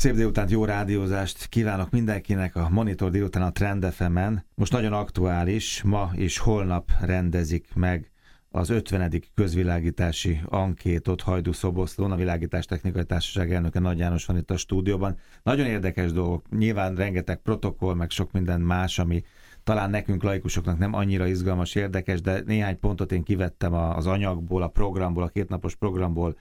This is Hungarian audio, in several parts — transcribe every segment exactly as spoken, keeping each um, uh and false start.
Szép délutánt, jó rádiózást kívánok mindenkinek a Monitor délután a Trend ef emen. Most nagyon aktuális, ma és holnap rendezik meg az ötvenedik közvilágítási ankétot Hajdú-Szoboszlón, a Világítás Technikai Társaság elnöke Nagy János van itt a stúdióban. Nagyon érdekes dolgok, nyilván rengeteg protokoll, meg sok minden más, ami talán nekünk laikusoknak nem annyira izgalmas, érdekes, de néhány pontot én kivettem az anyagból, a programból, a kétnapos programból.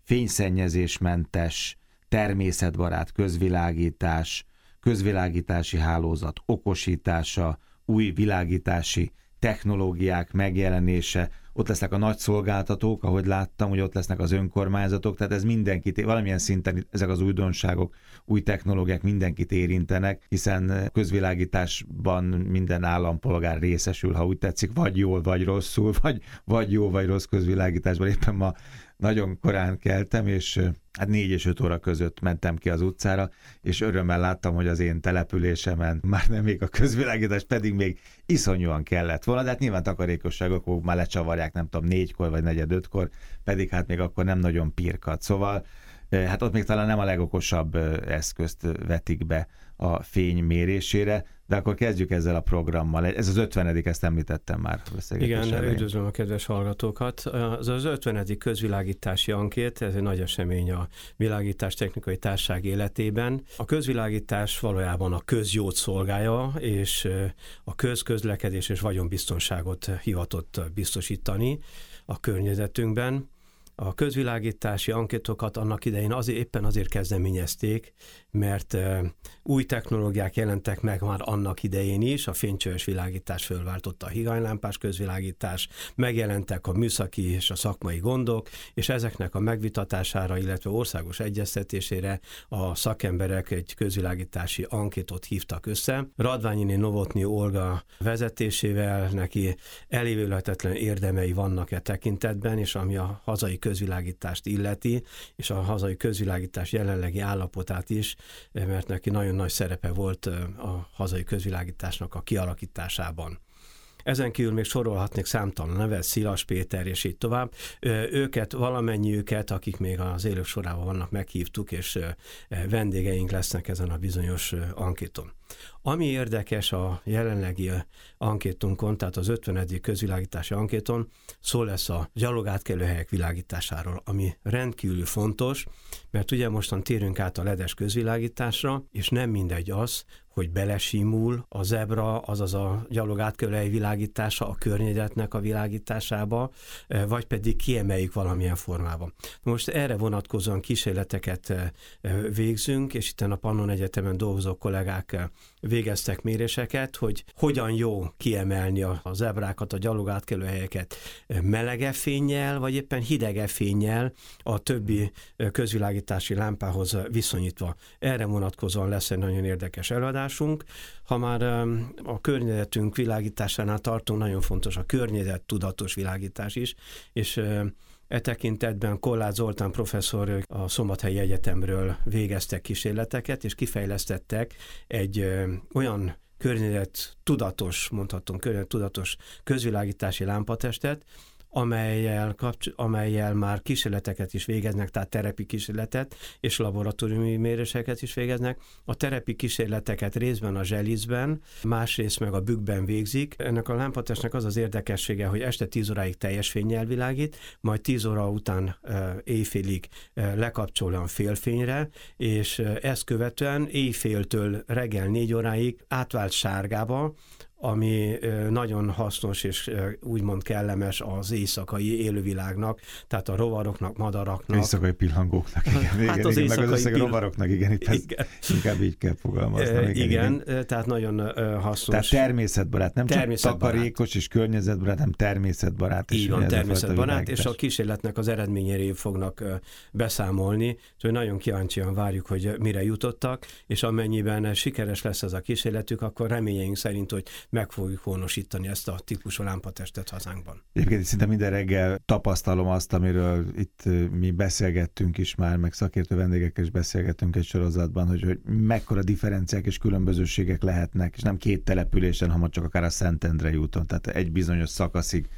Fényszennyezésmentes, természetbarát közvilágítás, közvilágítási hálózat okosítása, új világítási technológiák megjelenése, ott lesznek a nagy szolgáltatók, ahogy láttam, hogy ott lesznek az önkormányzatok, tehát ez mindenkit, valamilyen szinten ezek az újdonságok, új technológiák mindenkit érintenek, hiszen közvilágításban minden állampolgár részesül, ha úgy tetszik, vagy jól, vagy rosszul, vagy, vagy jó, vagy rossz közvilágításban. Éppen ma nagyon korán keltem, és hát négy és öt óra között mentem ki az utcára, és örömmel láttam, hogy az én településemen már nem még a közvilágítás, pedig még iszonyúan kellett volna, de hát nyilván takarékosságok már lecsavarják, nem tudom, négykor vagy negyed ötkor, pedig hát még akkor nem nagyon pirkat. Szóval hát ott még talán nem a legokosabb eszközt vetik be a fény mérésére, de akkor kezdjük ezzel a programmal. Ez az ötvenedik, ezt említettem már. Igen, üdvözlöm a kedves hallgatókat. Az az ötvenedik közvilágítási ankét, ez egy nagy esemény a Világítás Technikai Társaság életében. A közvilágítás valójában a közjót szolgálja, és a közközlekedés és vagyonbiztonságot hivatott biztosítani a környezetünkben. A közvilágítási ankétokat annak idején azért, éppen azért kezdeményezték, mert új technológiák jelentek meg már annak idején is, a fénycsöves világítás fölváltotta a higanylámpás közvilágítás, megjelentek a műszaki és a szakmai gondok, és ezeknek a megvitatására, illetve országos egyeztetésére a szakemberek egy közvilágítási ankétot hívtak össze. Radványiné Novotny Olga vezetésével neki elévülhetetlen érdemei vannak e tekintetben, és ami a hazai közvilágítást illeti, és a hazai közvilágítás jelenlegi állapotát is, mert neki nagyon nagy szerepe volt a hazai közvilágításnak a kialakításában. Ezen kívül még sorolhatnék számtalan nevet, Szilas Péter és így tovább. Őket, valamennyiüket, akik még az élők sorában vannak, meghívtuk, és vendégeink lesznek ezen a bizonyos ankéton. Ami érdekes a jelenlegi ankétunkon, tehát az ötvenedik közvilágítási ankéton, szó lesz a gyalogátkelőhelyek világításáról, ami rendkívül fontos, mert ugye mostan térünk át a ledes közvilágításra, és nem mindegy az, hogy belesimul a zebra, azaz a gyalogátkelőhely világítása a környezetnek a világításába, vagy pedig kiemeljük valamilyen formában. Most erre vonatkozóan kísérleteket végzünk, és itt a Pannon Egyetemen dolgozó kollégák végeztek méréseket, hogy hogyan jó kiemelni a zebrákat, a gyalogátkelőhelyeket melegebb fénnyel, vagy éppen hidegebb fénnyel a többi közvilágítási lámpához viszonyítva. Erre vonatkozóan lesz egy nagyon érdekes előadásunk. Ha már a környezetünk világításánál tartunk, nagyon fontos a környezet tudatos világítás is, és e tekintetben Kolláth Zoltán professzor a Szombathelyi Egyetemről végeztek kísérleteket, és kifejlesztettek egy ö, olyan környezet tudatos, mondhatom, környezet tudatos közvilágítási lámpatestet, amelyel, kapcs- amelyel már kísérleteket is végeznek, tehát terepi kísérletet és laboratóriumi méréseket is végeznek. A terepi kísérleteket részben a zselizben, másrészt meg a bükkben végzik. Ennek a lámpatestnek az az érdekessége, hogy este tíz óráig teljes fénnyel világít, majd tíz óra után e, éjfélig e, lekapcsol olyan félfényre, és e, ezt követően éjféltől reggel négy óráig átvált sárgába, ami nagyon hasznos és úgymond kellemes az éjszakai élővilágnak, tehát a rovaroknak, madaraknak. Éjszakai pillangóknak, igen. Hát igen, az igen, meg az pill... rovaroknak, igen, itt igen. inkább így kell fogalmaznom. Igen, igen, igen, tehát nagyon hasznos. Tehát természetbarát, nem természetbarát. Csak takarékos és környezetbarát, hanem természetbarát. Így van, természetbarát, és a kísérletnek az eredményéről fognak beszámolni, úgyhogy nagyon kíváncsian várjuk, hogy mire jutottak, és amennyiben sikeres lesz ez a kísérletük, akkor reményeink szerint, hogy meg fogjuk honosítani ezt a típusú lámpatestet hazánkban. Egyébként szinte minden reggel tapasztalom azt, amiről itt mi beszélgettünk is már, meg szakértő vendégekkel is beszélgettünk egy sorozatban, hogy, hogy mekkora differenciák és különbözőségek lehetnek, és nem két településen, hanem csak akár a Szentendrei úton, tehát egy bizonyos szakaszig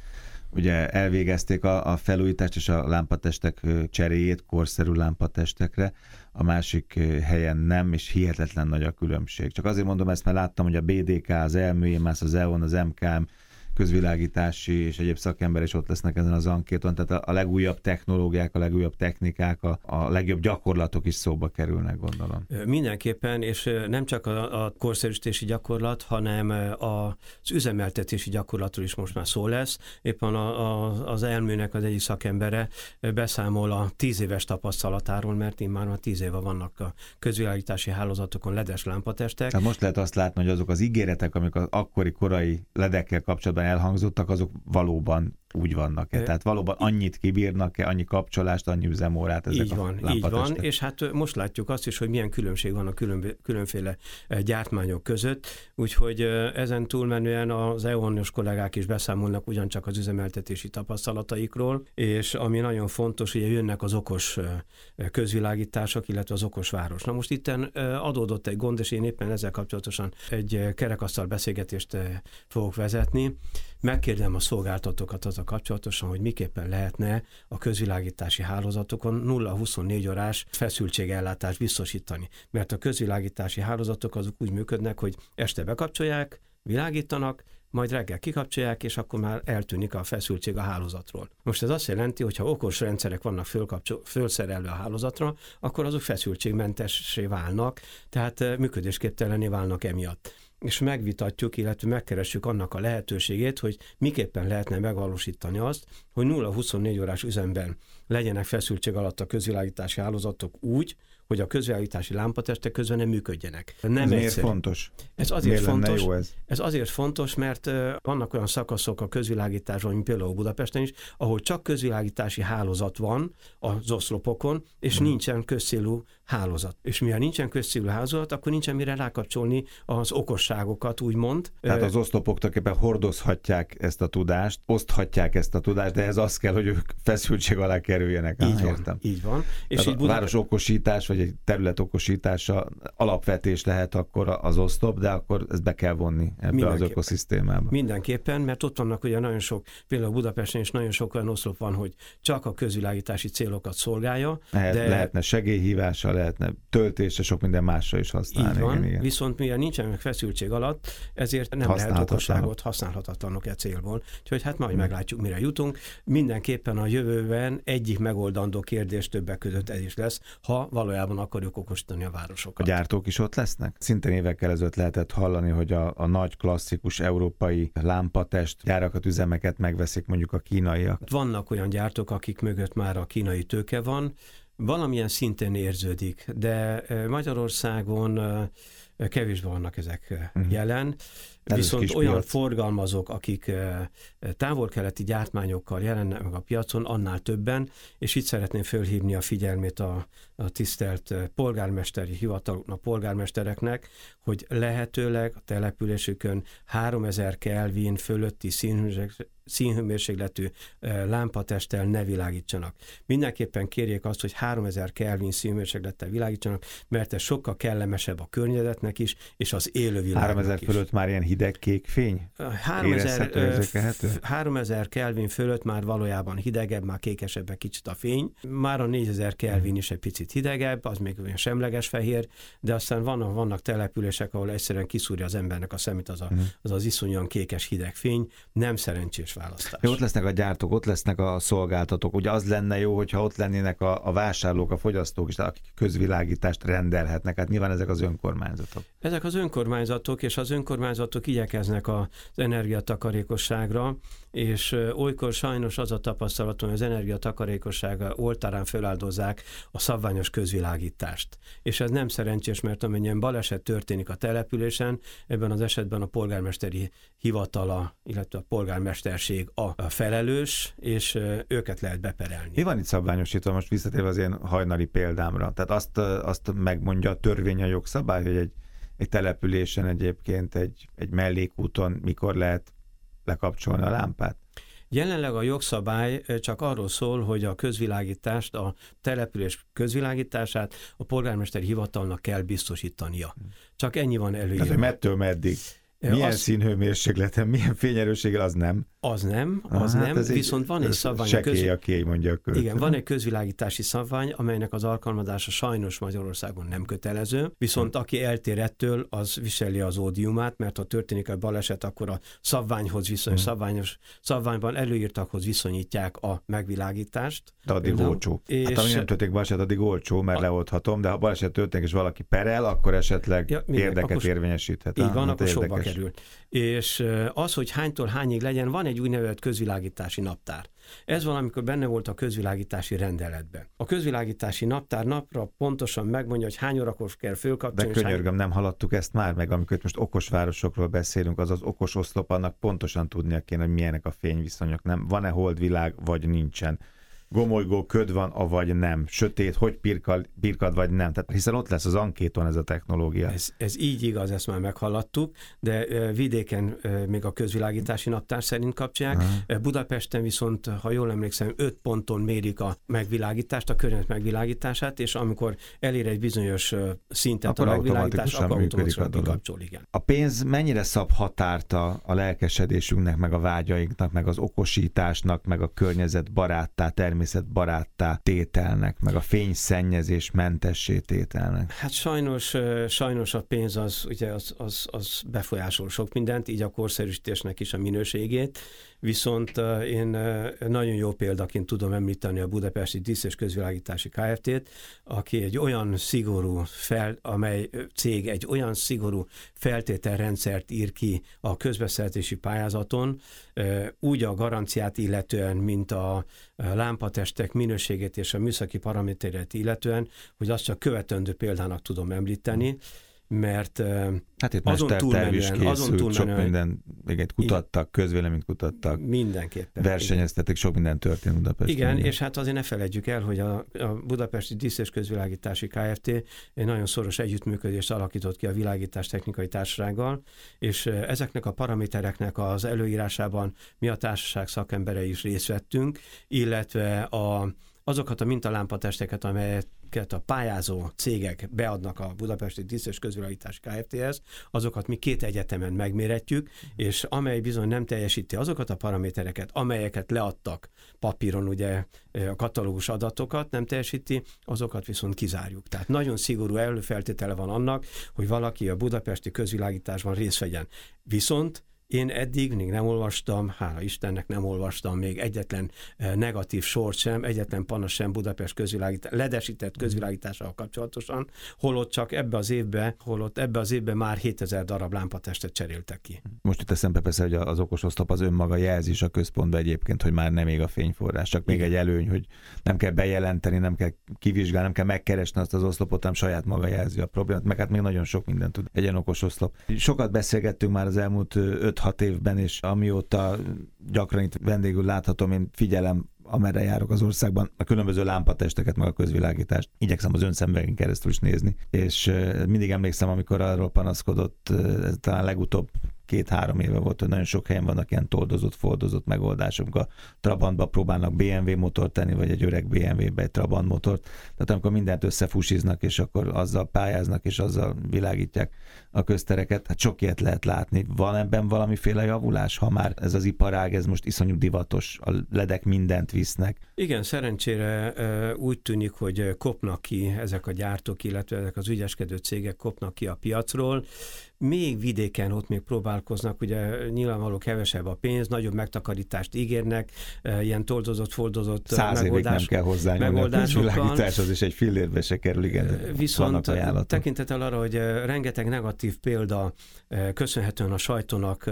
ugye elvégezték a, a felújítást és a lámpatestek cseréjét korszerű lámpatestekre, a másik helyen nem, és hihetetlen nagy a különbség. Csak azért mondom ezt, mert láttam, hogy a bé dé ká, az Elműémász, az e on, az em ká em közvilágítási és egyéb szakember is ott lesznek ezen az ankéton, tehát a legújabb technológiák, a legújabb technikák, a, a legjobb gyakorlatok is szóba kerülnek, gondolom. Mindenképpen, és nem csak a, a korszerűsítési gyakorlat, hanem az üzemeltetési gyakorlatról is most már szó lesz. Éppen a, a, az Elműnek az egyik szakembere beszámol a tíz éves tapasztalatáról, mert én már tíz éve vannak a közvilágítási hálózatokon ledes lámpatestek. Tehát most lehet azt látni, hogy azok az ígéretek, amik az akkori korai ledekkel kapcsolatban elhangzottak, azok valóban úgy vannak-e? Tehát valóban annyit kibírnak-e, annyi kapcsolást, annyi üzemórát ezek így van, a lámpatestek? Így van, és hát most látjuk azt is, hogy milyen különbség van a külön, különféle gyártmányok között, úgyhogy ezen túlmenően az e on-os kollégák is beszámolnak ugyancsak az üzemeltetési tapasztalataikról, és ami nagyon fontos, hogy jönnek az okos közvilágítások, illetve az okos város. Na most itten adódott egy gond, és én éppen ezzel kapcsolatosan egy kerekasztal beszélgetést fogok vezetni. Megkérdem a szolgáltatókat azzal kapcsolatosan, hogy miképpen lehetne a közvilágítási hálózatokon nulla huszonnégy órás feszültségellátást biztosítani. Mert a közvilágítási hálózatok azok úgy működnek, hogy este bekapcsolják, világítanak, majd reggel kikapcsolják, és akkor már eltűnik a feszültség a hálózatról. Most ez azt jelenti, hogy ha okos rendszerek vannak fölszerelve a hálózatra, akkor azok feszültségmentessé válnak, tehát működésképtelené válnak emiatt. És megvitatjuk, illetve megkeressük annak a lehetőségét, hogy miképpen lehetne megvalósítani azt, hogy nulla huszonnégy órás üzemben legyenek feszültség alatt a közvilágítási hálózatok úgy, hogy a közvilágítási lámpatestek közben nem működjenek. Nem ez miért fontos? Ez azért miért fontos, jó ez? ez azért fontos, mert vannak olyan szakaszok a közvilágításban, mint például Budapesten is, ahol csak közvilágítási hálózat van az oszlopokon, és hmm. nincsen közcélú hálózat. És mivel nincsen közcélú hálózat, akkor nincsen mire rákapcsolni az okosságokat, úgymond. Tehát az oszlopok tulajdonképpen hordozhatják ezt a tudást, oszthatják ezt a tudást, de ez az kell, hogy ők feszültség alá kerüljenek. Így ah, van, értem. így van. És így a Budapest... város okosítás, vagy egy terület okosítása alapvetés lehet akkor az oszlop, de akkor ezt be kell vonni ebbe az ökoszisztémába. Mindenképpen, mert ott vannak ugye nagyon sok, például Budapesten is nagyon sok olyan oszlop van, hogy csak a közvilágítási célokat szolgálja. Lehet, de... Lehetne segélyhívásra, lehetne töltésre, sok minden másra is használni. Így van, igen, igen. Viszont mivel nincsen meg feszültség alatt, ezért nem lehet okosságot használhatatlanok e célból. Úgyhogy hát majd hmm. meglátjuk, mire jutunk. Mindenképpen a jövőben egyik megoldandó kérdés többek között ez is lesz, ha valójában akarjuk okosítani a városokat. A gyártók is ott lesznek? Szintén évekkel ezelőtt lehetett hallani, hogy a, a nagy klasszikus európai lámpatest gyárakat, üzemeket megveszik mondjuk a kínaiak. Vannak olyan gyártók, akik mögött már a kínai tőke van, valamilyen szinten érződik, de Magyarországon kevésbé vannak ezek uh-huh. jelen. Ez viszont olyan piac. Forgalmazók, akik távol-keleti gyártmányokkal jelennek meg a piacon, annál többen, és itt szeretném fölhívni a figyelmét a, a tisztelt polgármesteri hivataloknak, polgármestereknek, hogy lehetőleg a településükön háromezer Kelvin fölötti színhőmérsékletű lámpatesttel ne világítsanak. Mindenképpen kérjék azt, hogy háromezer Kelvin színhőmérséklettel világítsanak, mert ez sokkal kellemesebb a környezetnek is, és az élővilágnak háromezer is. Fölött már ilyen hideg kék fény? háromezer Kelvin fölött már valójában hidegebb, már kékesebb egy kicsit a fény. Már a négyezer Kelvin is egy picit hidegebb, az még olyan semleges fehér, de aztán vannak, vannak települések, ahol egyszerűen kiszúrja az embernek a szemét az a, az, az iszonyúan kékes hideg fény. Nem szerencsés választás. Jó, ott lesznek a gyártók, ott lesznek a szolgáltatók. Ugye az lenne jó, hogyha ott lennének a, a vásárlók, a fogyasztók is, akik közvilágítást rendelhetnek. Hát nyilván ezek az önkormányzatok. Ezek az önkormányzatok, és az önkormányzatok igyekeznek az energiatakarékosságra, és olykor sajnos az a tapasztalatom, hogy az energiatakarékosság oltárán föláldozzák a szabványos közvilágítást. És ez nem szerencsés, mert amennyien baleset történik a településen, ebben az esetben a polgármesteri hivatala, illetve a polgármesterség a felelős, és őket lehet beperelni. Mi van itt szabványosítva, most visszatérve az én hajnali példámra? Tehát azt, azt megmondja a törvény, a jogszabály, hogy egy, egy településen egyébként egy, egy mellékúton mikor lehet lekapcsolni a lámpát? Jelenleg a jogszabály csak arról szól, hogy a közvilágítást, a település közvilágítását a polgármesteri hivatalnak kell biztosítania. Csak ennyi van előírva. Tehát, hogy mettől meddig? Milyen az, színhőmérsékleten, milyen fényerősséggel, az nem? Az nem, az hát nem, viszont van egy szabvány. Sekély a kéj, mondja a költ. Igen, van egy közvilágítási szabvány, amelynek az alkalmazása sajnos Magyarországon nem kötelező, viszont aki eltér ettől, az viseli az ódiumát, mert ha történik egy baleset, akkor a szabványhoz viszony, hmm. szabványos szabványban előírtakhoz viszonyítják a megvilágítást. De addig például, olcsó. És hát ami nem történik baleset, addig olcsó, mert a... leoldhatom, de ha baleset történik, és valaki perel, akkor esetleg ja, érdeket akkor, érvényesíthet. Így van, akkor sokba kerül. És az, hogy hánytól hányig legyen, van egy úgynevezett közvilágítási naptár. Ez valamikor benne volt a közvilágítási rendeletben. A közvilágítási naptár napra pontosan megmondja, hogy hány órakor kell fölkapcsolni. De könyörgöm, hány... nem haladtuk ezt már meg, amikor most okos városokról beszélünk, az az okos oszlop, annak pontosan tudnia kéne, hogy milyenek a fényviszonyok. Nem? Van-e holdvilág, vagy nincsen? Gomolygó köd van, avagy nem, sötét, hogy pirkad, pirkad vagy nem. Tehát hiszen ott lesz az ankéton ez a technológia. Ez, ez így igaz, ezt már meghallattuk, de vidéken még a közvilágítási naptár szerint kapcsolják. Aha. Budapesten viszont, ha jól emlékszem, öt ponton mérik a megvilágítást, a környezet megvilágítását, és amikor elér egy bizonyos szintet akkor a megvilágítás, akkor automatikusan kikapcsol, igen. A pénz mennyire szab határt a, a lelkesedésünknek, meg a vágyainknak, meg az okosításnak, meg a környezetbaráttá, természetbaráttá tételnek, meg a fényszennyezés mentessé tételnek? Hát sajnos, sajnos a pénz az, ugye az, az, az befolyásol sok mindent, így a korszerűsítésnek is a minőségét, viszont én nagyon jó példaként tudom említeni a Budapesti Dísz- és Közvilágítási Kft-t, aki egy olyan szigorú fel, amely cég egy olyan szigorú feltételrendszert ír ki a közbeszerzési pályázaton, úgy a garanciát illetően, mint a lámpatestek minőségét és a műszaki paraméterét illetően, hogy azt csak követendő példának tudom említeni, mert hát itt azon túlmenően, azon túlmenően, sok minden, igen, kutattak, közvéleményt kutattak, mindenképpen. Versenyeztetik, sok minden történt Budapesten. Igen, igen, és hát azért ne feledjük el, hogy a, a Budapesti Dísz- és Közvilágítási Kft. Egy nagyon szoros együttműködést alakított ki a Világítás Technikai Társasággal, és ezeknek a paramétereknek az előírásában mi a társaság szakemberei is részt vettünk, illetve a azokat a mintalámpatesteket, amelyeket a pályázó cégek beadnak a Budapesti Dísz- és Közvilágítási Kft-hez, azokat mi két egyetemen megméretjük, és amely bizony nem teljesíti azokat a paramétereket, amelyeket leadtak papíron, ugye a katalógus adatokat nem teljesíti, azokat viszont kizárjuk. Tehát nagyon szigorú előfeltétele van annak, hogy valaki a budapesti közvilágításban részt vegyen. Viszont én eddig még nem olvastam, hála Istennek nem olvastam még egyetlen negatív sort sem, egyetlen panasz sem Budapest közvilágítás, ledesített közvilágítással kapcsolatosan, holott csak ebbe az évben, holott ebbe az évben már hétezer darab lámpatestet cseréltek ki. Most itt eszembe persze, hogy az okos oszlop az önmaga jelzés a központban egyébként, hogy már nem még a fényforrás, csak még egy előny, hogy nem kell bejelenteni, nem kell kivizsgálni, nem kell megkeresni azt az oszlopot, hanem saját maga jelzi a problémát, meg hát még nagyon sok mindent tud egy ilyen okos oszlop. Sokat beszélgettünk már az elmúlt öt hat évben, és amióta gyakran itt vendégül láthatom, én figyelem, amerre járok az országban, a különböző lámpatesteket, meg a közvilágítást. Igyekszem az önszemüvegen keresztül is nézni. És mindig emlékszem, amikor arról panaszkodott, talán legutóbb két-három éve volt, hogy nagyon sok helyen vannak ilyen toldozott, foldozott megoldások. A Trabantba próbálnak bé em vé motort tenni, vagy egy öreg bé em vé-be egy Trabant motort. Tehát amikor mindent összefusiznak, és akkor azzal pályáznak, és azzal világítják a köztereket, hát sok ilyet lehet látni. Van ebben valamiféle javulás, ha már ez az iparág, ez most iszonyú divatos, a ledek mindent visznek? Igen, szerencsére úgy tűnik, hogy kopnak ki ezek a gyártók, illetve ezek az ügyeskedő cégek kopnak ki a piacról. Még vidéken ott még próbálkoznak, ugye nyilvánvaló kevesebb a pénz, nagyobb megtakarítást ígérnek, ilyen toldozott, foldozott Száz évig nem kell hozzányúlni a közvilágításhoz, és egy fillérbe se kerül, igen. Viszont tekintettel arra, hogy rengeteg negatív példa köszönhetően a sajtónak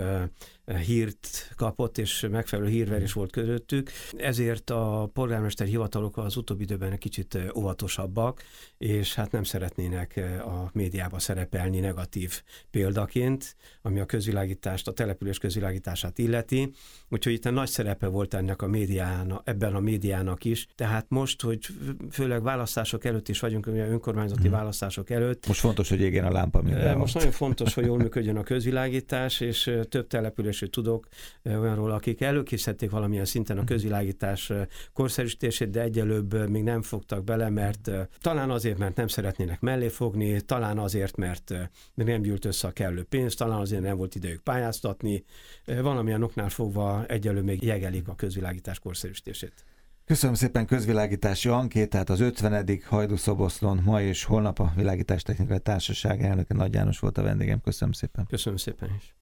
hírt kapott, és megfelelő hírverés volt közöttük. Ezért a polgármester hivatalok az utóbbi időben egy kicsit óvatosabbak, és hát nem szeretnének a médiába szerepelni negatív példaként, ami a közvilágítást, a település közvilágítását illeti. Úgyhogy itt nagy szerepe volt ennek a médiának, ebben a médiának is. Tehát most, hogy főleg választások előtt is vagyunk, önkormányzati hmm. választások előtt. Most fontos, hogy égjen a lámpa mindenhol. Most nagyon fontos, hogy jól működjön a közvilágítás, és több településről tudok olyanról, akik előkészítették valamilyen szinten a közvilágítás korszerűsítését, de egyelőbb még nem fogtak bele, mert talán azért azért, mert nem szeretnének mellé fogni, talán azért, mert nem gyűlt össze a kellő pénz, talán azért nem volt idejük pályáztatni, valamilyen oknál fogva egyelőre még jegelik a közvilágítás korszerűsítését. Köszönöm szépen, közvilágítási ankét, tehát az ötvenedik Hajdú-Szoboszlón ma és holnap a Világítástechnikai Társaság elnöke Nagy János volt a vendégem. Köszönöm szépen. Köszönöm szépen is.